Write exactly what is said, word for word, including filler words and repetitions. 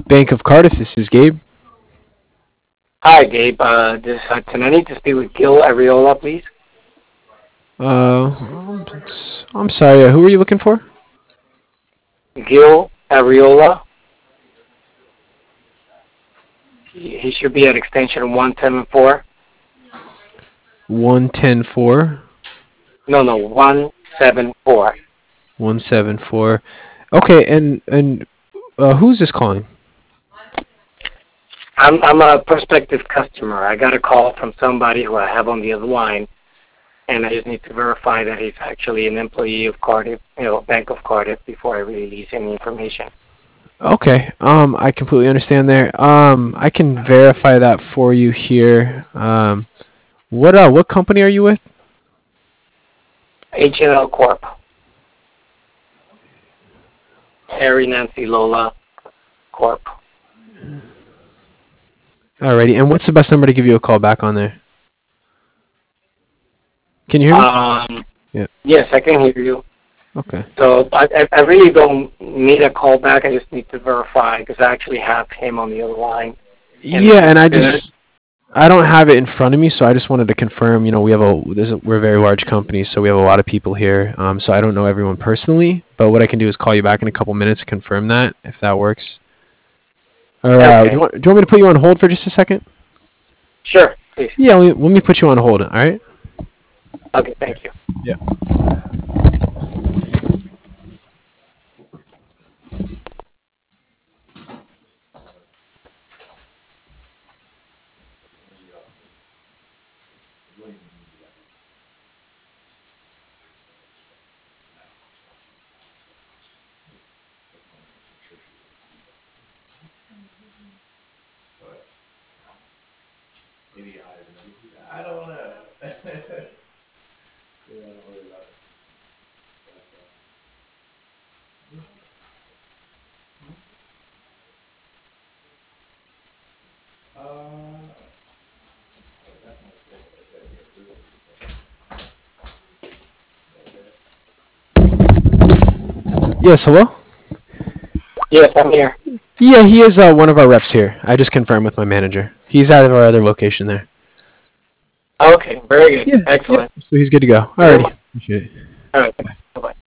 Bank of Cardiff. This is Gabe. Hi, Gabe. Uh, this, uh, can I need to speak with Gil Ariola, please? Uh, I'm sorry. Uh, who are you looking for? Gil Ariola. He, he should be at extension one seven four. One ten four. No, no, one seven four. One seven four. Okay, and and uh, who's this calling? I'm I'm a prospective customer. I got a call from somebody who I have on the other line, and I just need to verify that he's actually an employee of Cardiff, you know, Bank of Cardiff, before I release any information. Okay. Um, I completely understand there. Um, I can verify that for you here. Um, what uh, what company are you with? H and L Corp. Harry Nancy Lola Corp. Alrighty. And what's the best number to give you a call back on there? Can you hear me? Um, Yeah. yes, I can hear you. Okay. So I, I I really don't need a call back. I just need to verify because I actually have him on the other line. And Yeah, and I good. just I don't have it in front of me, so I just wanted to confirm. You know, we have a there's a we're a very large company, so we have a lot of people here. Um, so I don't know everyone personally, but what I can do is call you back in a couple minutes to confirm that, if that works. Or uh, do Okay. you want do you want me to put you on hold for just a second? Sure, please. Yeah, let me, let me put you on hold. All right. Okay, thank you. Yeah. Yes. Hello. Yes, I'm here. Yeah, he is uh, one of our reps here. I just confirmed with my manager. He's out of our other location there. Okay, very good. Yeah. Yeah. Excellent. So he's good to go. Very Alrighty. much. Appreciate it. All right. Bye bye.